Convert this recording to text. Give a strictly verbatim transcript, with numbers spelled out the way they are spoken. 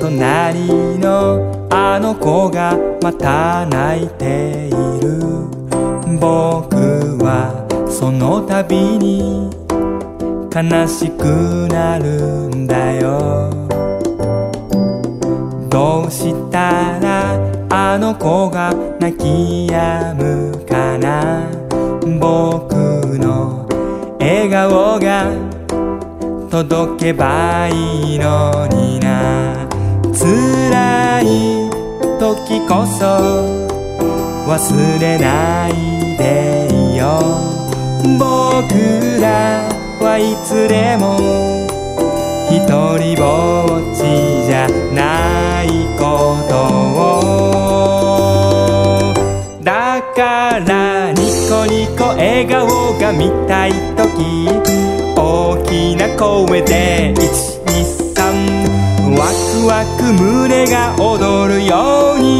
隣のあの子がまた泣いている。僕はその度に悲しくなるんだよ。どうしたらあの子が泣き止むかな。僕の笑顔が届けばいいのにな。辛い時こそ忘れないでいよ。僕らはいつでもひとりぼっちじゃないことを。だからニコニコ笑顔が見たいとき、大きな声でいちにさん、ワクワク胸が踊るように